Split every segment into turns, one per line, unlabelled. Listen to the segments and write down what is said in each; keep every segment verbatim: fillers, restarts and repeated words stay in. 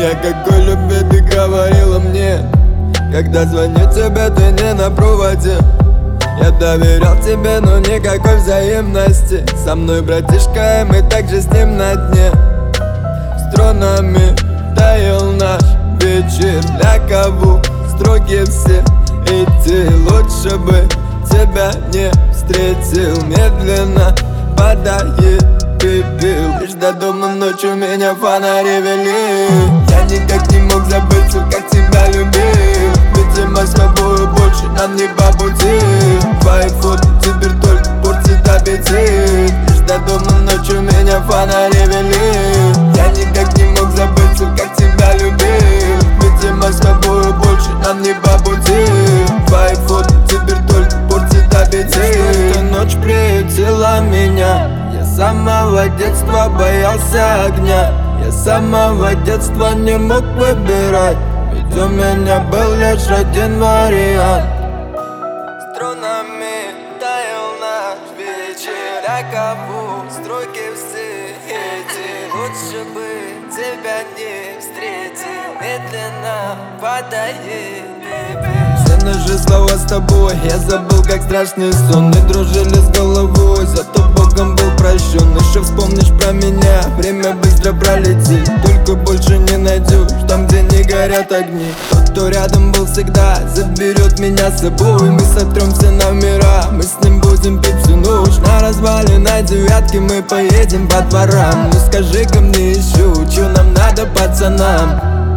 Я какой любви ты говорила мне, когда звоню тебе, ты не на проводе. Я доверял тебе, но никакой взаимности. Со мной, братишка, и мы также с ним на дне. Струнами таял наш вечер. Для кого строки все эти? Лучше бы тебя не встретил. Медленно падает пепел. Лишь до дома ночью меня фонари вели. Я никак не мог забыть, как тебя любил. Видимо, с тобой больше нам не по пути. Твои фото теперь только портит аппетит. Лишь до дома ночью меня фонари вели. Я никак не мог забыть, как тебя любил. Видимо, с тобой больше нам не по пути. Твои фото теперь только портит аппетит. Эта ночь приютила меня. Я с самого детства боялся огня. Я с самого детства не мог выбирать, ведь у меня был лишь один вариант. Струнами таял наш вечер. Я кого строки все эти? Лучше бы тебя не встретил. Медленно падает пепел. Все наши слова с тобой я забыл, как страшный сон. Мы дружили с головой, зато Богом был прощен. Еще вспомнишь про меня, время быстро пролетит. Только больше не найдешь там, где не горят огни. Тот, кто рядом был всегда, заберет меня с собой. Мы сотрем все номера, мы с ним будем пить всю ночь. На развалиной девятке мы поедем по дворам. Ну скажи-ка мне еще, че нам надо, пацанам?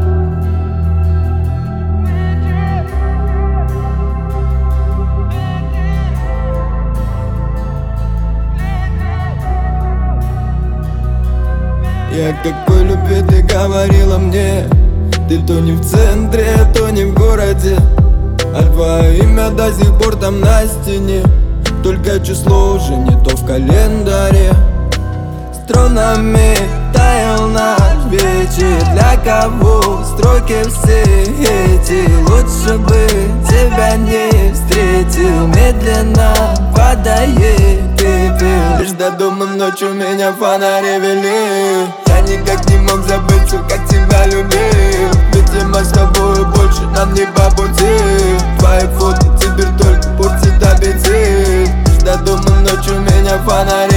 Я какой любви ты говорила мне. Ты то не в центре, то не в городе, а твое имя до сих пор там на стене. Только число уже не то в календаре. Струнами таял наш вечер. Для кого строки все эти? Лучше бы тебя не встретил. Медленно падает пепел. Лишь до дома ночью меня фонари вели. Я никак не мог забыть, как тебя любил. Видимо, с тобой больше нам не по пути. Твои фото теперь только портит аппетит. Лишь до дома ночью меня фонари